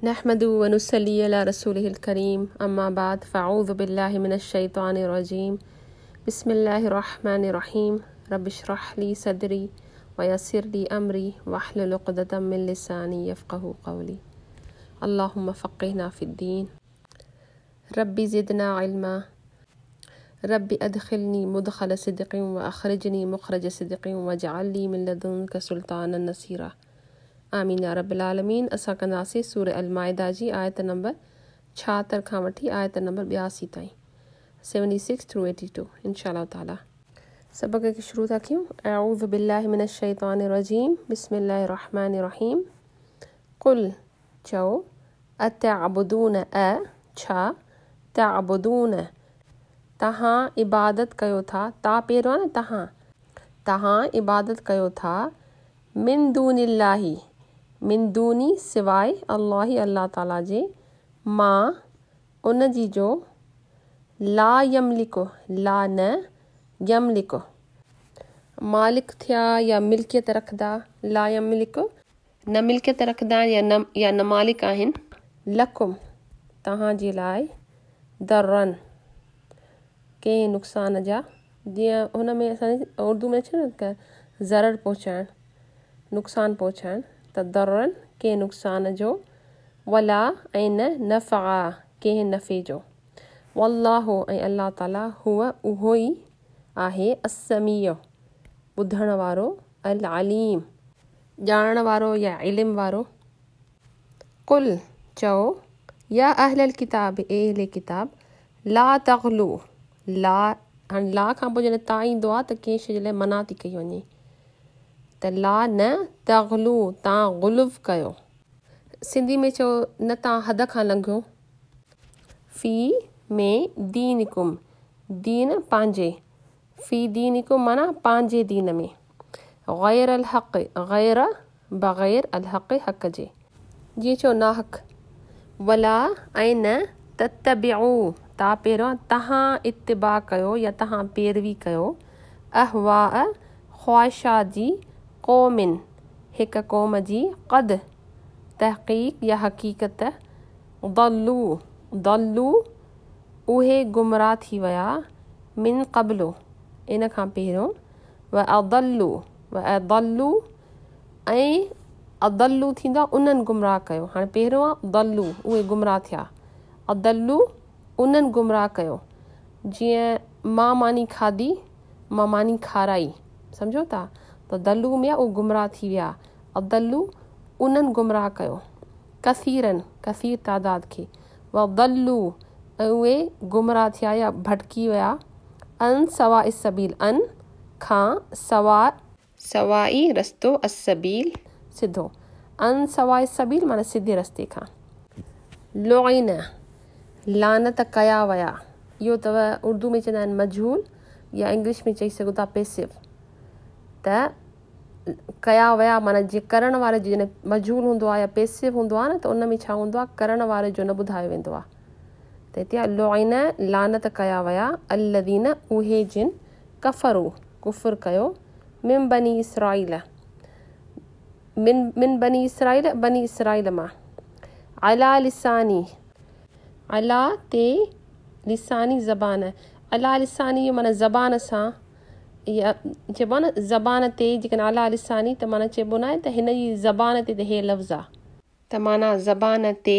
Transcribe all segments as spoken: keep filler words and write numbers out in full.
नहमदु व नुसल्ली अला रसूलिहिल करीम अम्मा बाद फ़अऊज़ु बिल्लाहि मिनश शैतानिर रजीम बिस्मिल्लाहिर रहमानिर रहीम रब्बिश्रह ली सदरी व यस्सिर ली अमरी वहलुल उक़दतम मिन लिसानी यफ़क़हू क़ौली अल्लाहुम्मा फ़क़्हिना फ़िद्दीन रब्बी ज़िदना इल्मा रब्बी अदख़िलनी मुदख़ल सिद्क़िन व अख़रिजनी मुख़रज सिद्क़िन वजअल ली मिन लदुनका सुल्तानन नसीरा आमीन या रब्बिल आलमीन। असां कंदासीं सूरह अल माइदा जी आयत नंबर छाहतरि खां वठी आयत नंबर ॿियासी ताईं seventy six through eighty two इंशाअल्लाह ताला। सबक़ खे शुरू था कयूं। अऊज़ु बिल्लाहि मिनश शैतानिर रजीम बिस्मिल्लाहिर रहमानिर रहीम। कुल चओ अतअबुदून अ छा तअबुदून तव्हां इबादत कयो था। ता पहिरियों न तव्हां तव्हां इबादत कयो था मिन दूनिल्लाही मिन दूनी सिवाय अल्लाही अल्लाह ताला जे मां उन जी जो ला यमलिको ला न यमलिको मालिक थिया या मिल्कियत रखदा ला यमलिको न मिल्कियत रखदा या न या न मालिक आहिनि लकुम तव्हां जे लाइ दर्रन कंहिं नुक़सान जा जीअं हुन में असांजी उर्दू में अचे न ज़रर पहुचाइणु नुक़सान पहुचाइणु त दर्रन कंहिं नुक़सान जो वला ऐं न नफ़ा कंहिं नफ़े जो वल्लाहु ऐं अल्लाह ताला हुआ उहो ई आहे अस्समीअ ॿुधण वारो अल अलीम ॼाणण वारो या इल्म वारो। कुल चओ या अहलल किताब ए अहले किताब ला तग़लू ला हाणे ला खां पोइ जॾहिं ता ईंदो आहे त कंहिं शइ जे लाइ मना थी कई वञे त ला न तग़लू तव्हां ग़ुलुव कयो। सिंधी में चओ न तव्हां हद खां लंघो फ़ी में दीनिकुम दीन पंहिंजे फ़ी दीनिकुम माना पंहिंजे दीन में ग़ैर अल हक़ ग़ैर बग़ैर अल हक़ हक़ जे जीअं चओ ना हक़ वला ऐं न तत्तबिऊ ता पहिरियों तव्हां इत्तिबा कयो या तव्हां पैरवी कयो अहवा ख़्वाहिशात जी क़ौमिन हिक क़ौम जी क़द तहक़ीक़ या हक़ीक़त दल्लू दल्लू उहे गुमराह थी विया मिन क़ब्लो इन खां पहिरियों व अदल्लू व अदल्लू ऐं अदल्लू थींदो उन्हनि गुमराह कयो। हाणे पहिरियों आहे दल्लू उहे गुमराह थिया अदल्लू उन्हनि गुमराह कयो जीअं मां मानी खाधी मां मानी खाराई सम्झो था त दल्लू में उहे गुमराह थी विया अदल्लू उन्हनि गुमराह कयो कसीरन कसीर तादाद खे व दल्लू ऐं उहे गुमराह थिया या भटकी विया अन सवा सबील अन खां सवा सवाई रस्तो असबील सिधो अन सवाइ सबील माना सिधे रस्ते खां लुईन लानत कया विया इहो अथव उर्दू में चवंदा आहिनि मजहूल या इंग्लिश में चई सघो था पैसिव त कया विया माना जीअं करण वारे जॾहिं मजहूल हूंदो आहे या पैसिव हूंदो आहे न त उन में छा हूंदो आहे करण वारे जो न ॿुधायो वेंदो आहे त हिते आहे लुईन लानत कया विया अल्लज़ीन उहे जिन कफ़रू कुफ़ुर कयो मिन बनी इसराईल मिन मिन बनी इसराईल बनी इसराईल मां अला लिसानी अला ते लिसानी ज़बान अला लिसानी माना ज़बान सां या चइबो आहे न ज़बान ते जेकॾहिं अला लिसानी त माना चइबो न आहे त हिन जी ज़बान ते त हे लफ़्ज़ आहे त माना ज़बान ते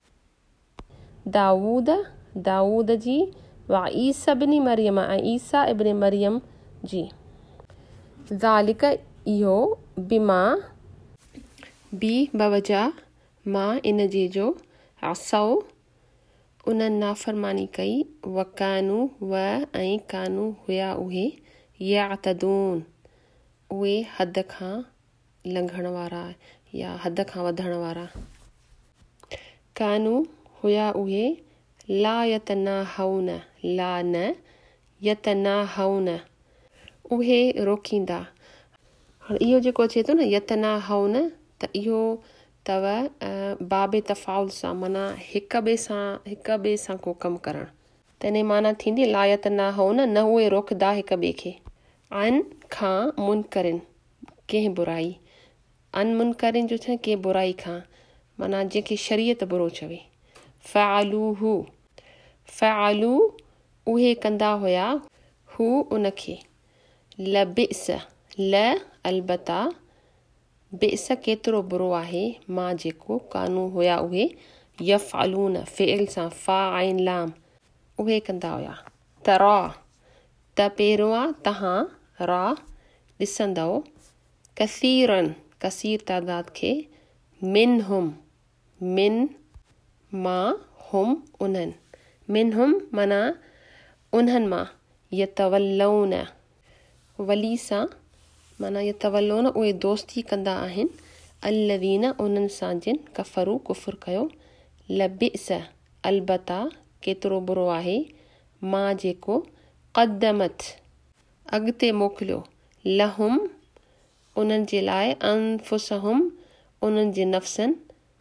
दाऊद दाऊद जी व ईसा इब्न मरियम ऐं ईसा इब्न मरियम जी ज़ालिक इहो बिमा बि बवजा मां इन जे जो असौ उन्हनि नाफ़रमानी कई व कानू व ऐं कानू हुया उहे यातदून उहे हद खां लंघण वारा या हद खां वधण वारा कानू हुया उहे ला यतनाहौन ला न यतनाहौन उहे रोकींदा। हाणे इहो जेको अचे थो न यतनाहौन त इहो अथव बाबे तफ़ाउल सां माना हिक ॿिए सां हिक ॿिए सां को कमु करणु त इन माना थींदी ला यतनाहौन न उहे रोकदा हिक ॿिए खे अन खां मुनकरिन कंहिं बुराई अन मुनकरिन जो छा कंहिं बुराई खां माना जंहिंखे शरीयत बुरो चवे। फ़अलूहु फ़अलू उहे कंदा हुया हू उनखे। लबिस ल अलबता बिस केतिरो बुरो आहे मां जेको कानू हुया उहे यफ़अलून फ़िइल सां फ़ा ऐं लाम उहे कंदा हुया। तरा त पहिरियों आहे तव्हां रा ॾिसंदव कसीरन कसीर तादाद खे मिन हुम मिन मां हुम उन्हनि मिन हुम माना उन्हनि मां यतवल्लौन वली सां माना यतवल्लौन उहे दोस्ती कंदा आहिनि अल्लज़ीन उन्हनि सां जिन कफ़रू कुफ़ुर कयो। लबिस अलबता केतिरो बुरो आहे मां जेको क़दमत अॻिते मोकिलियो लहुम उन्हनि जे लाइ अनफुसहुम उन्हनि जे नफ़्सनि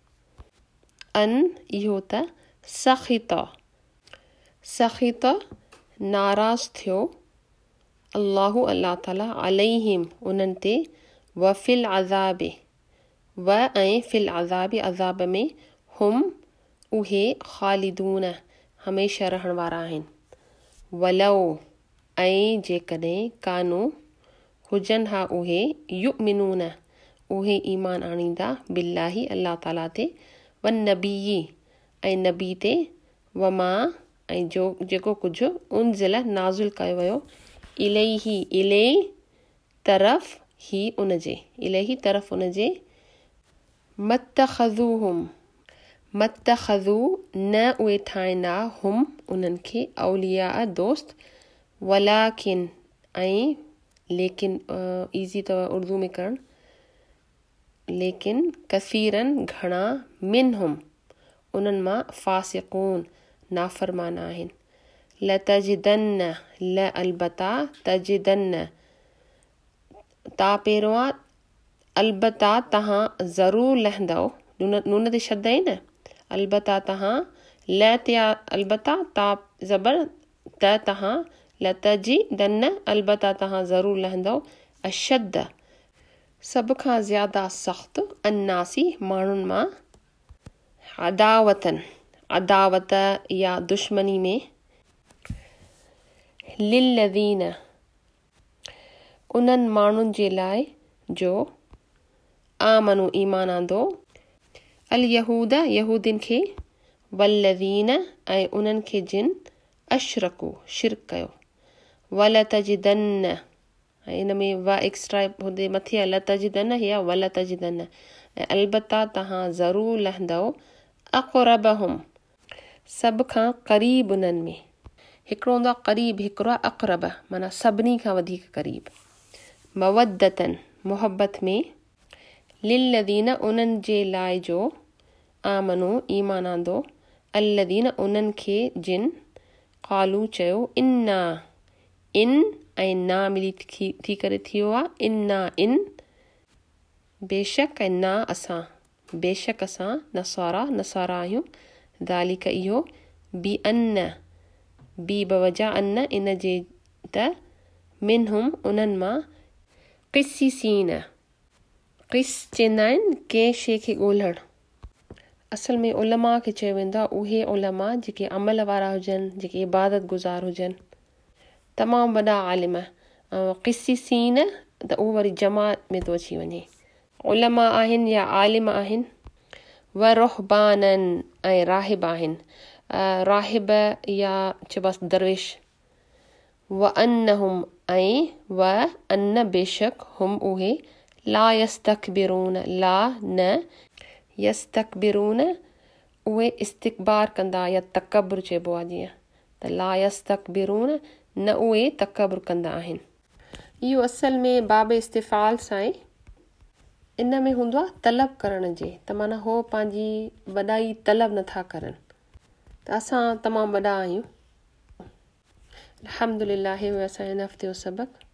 अन इहो त सख़ित सख़ित नाराज़ थियो अल्लाहु अल्लाह ताला अलैहिम उन्हनि ते वफ़िल अज़ाबे व ऐं फ़िल अज़ाबे अज़ाब में हुम उहे ख़ालिदून हमेशह रहण वारा आहिनि। वलौ ऐं जेकॾहिं कानू हुजनि हा उहे युमिनून उहे ईमान आणींदा बिल्लाही अल्लाह ताला ते वन नबी ऐं नबी ते वमा ऐं जो जेको कुझु उनज़िल नाज़ुल कयो वियो इलैही इलै तरफ़ ही उनजे इलैही तरफ़ उनजे मत्तख़ज़ूहुम मत्तख़ज़ू न उहे ठाहींदा हुम उन्हनि खे औलिया दोस्त वलाकिन ऐं लेकिन ईज़ी अथव उर्दू में करणु लेकिन कसीरन घणा मिन हुम उन्हनि मां फ़ासिकून नाफ़रमान आहिनि। लतजिदन्न ल अलबता तजिदन्न ता पहिरियों आहे अलबता तव्हां ज़रूरु लहंदव नून नून ते शब्द आहे न अलबता तव्हां ल ते अलबता ता ज़बर त तव्हां लतजिदन्न अलबता तव्हां ज़रूरु लहंदव अशद सभ खां ज़्यादा सख़्तु अन्नासी माण्हुनि मां अदावतन अदावत या दुश्मनी में लिल्लज़ीन उन्हनि माण्हुनि जे लाइ जो आमनु ईमान आंदो अल यहूद यहूदिन खे वल्लज़ीन ऐं उन्हनि खे जिन अशरकू शिरक कयो। वलतजिदन्न ऐं इन में व एक्स्ट्रा हूंदे मथे आहे लतजिदन्न या वलतजिदन्न ऐं अलबता तव्हां ज़रूरु लहंदव अक़रबहुम सभ खां क़रीब उन्हनि में हिकिड़ो हूंदो आहे क़रीब हिकिड़ो आहे अक़रब माना सभिनी खां वधीक क़रीब। मवदतन मुहबत में लिल्लज़ीन उन्हनि जे लाइ जो आमनो ईमान आंदो अल्लज़ीन उन्हनि खे जिन क़ालू चयो इन्ना इन ऐं ना मिली थी, थी करे थियो आहे इन्ना इन बेशक ऐं ना असां बेशक असां नसारा नसारा आहियूं ज़ालिक इहो बि अन्न बि बवजा अन्न इन जे त मिनहुम उन्हनि मां क़िस्सीन क़िस चवंदा आहिनि कंहिं शइ खे ॻोल्हणु असल में उलमा खे चयो वेंदो आहे उहे उलमा जेके अमल वारा हुजनि जेके इबादत गुज़ार हुजनि तमामु वॾा आलिम ऐं क़िस्सीन त उहो वरी जमात में थो अची वञे उलमा आहिनि या आलिम आहिनि व रुहबानन ऐं राहिब आहिनि राहिब या चइबसि दरवेश व अन्नहुम ऐं व अन्न बेशक हुम उहे ला यस्तकबिरून ला न यस्तकबिरून उहे इस्तिकबार कंदा या तकबर चइबो आहे जीअं त ला यस्तकबिरून न उहे तकबर कंदा आहिनि। इहो असल में बाब इस्तिफ़ाल सां आहे इन में हूंदो आहे तलब करण जे त माना हो पंहिंजी वॾाई तलब नथा करनि त असां तमामु वॾा आहियूं। अल्हम्दुलिल्लाह हे असां हिन हफ़्ते जो सबक़।